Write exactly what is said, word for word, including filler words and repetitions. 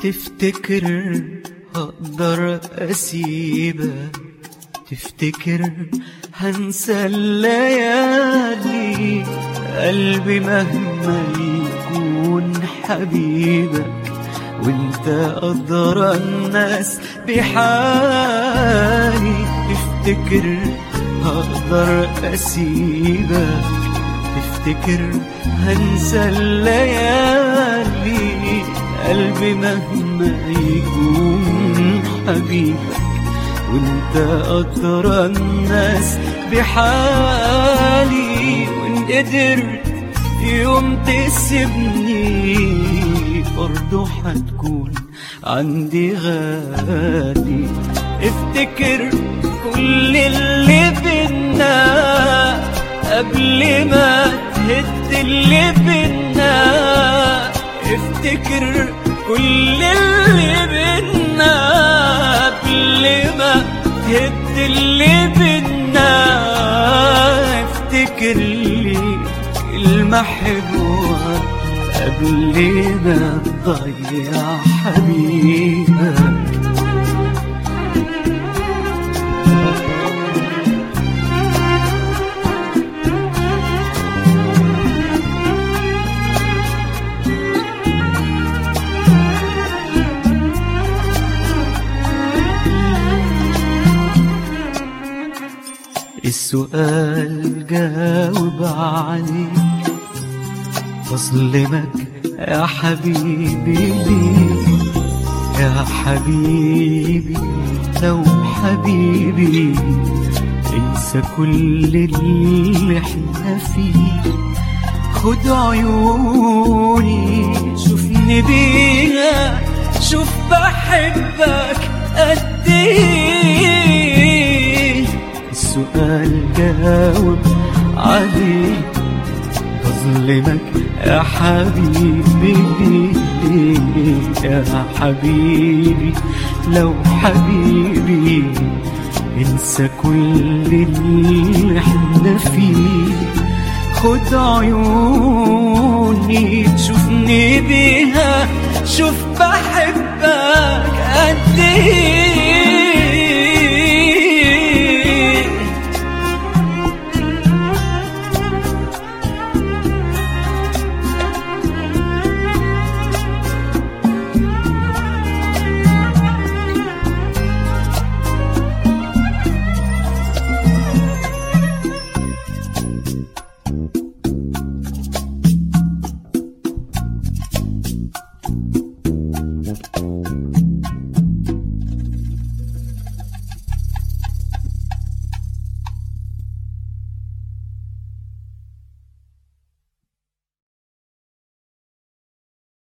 تفتكر هقدر أسيبك؟ تفتكر هنسى الليالي؟ قلبي مهما يكون حبيبك، وانت أدرى الناس بحالي. تفتكر هقدر أسيبك؟ تفتكر هنسى الليالي؟ قلبي مهما يكون حبيبك، وانت أدرى الناس بحالي. وان قدرت يوم تسيبني برضو حتكون عندي غالي. افتكر كل اللي بينا قبل ما تهد اللي بينا. افتكر كل اللي بينا قبل ما تهد اللي بينا. افتكر لي كلمة حلوة قبل ما تضيع حبيبك. السؤال جاوب عليه، بظلمك يا حبيبي ليه؟ يا حبيبي لو حبيبي انسى كل اللي احنا فيه. خد عيوني شوفني بيها، شوف بحبك قد ايه. السؤال جاوب عليه، بظلمك يا حبيبي ليه؟ يا حبيبي لو حبيبي انسى كل اللي احنا فيه. خد عيوني تشوفني بيها، شوف بحبك قد ايه.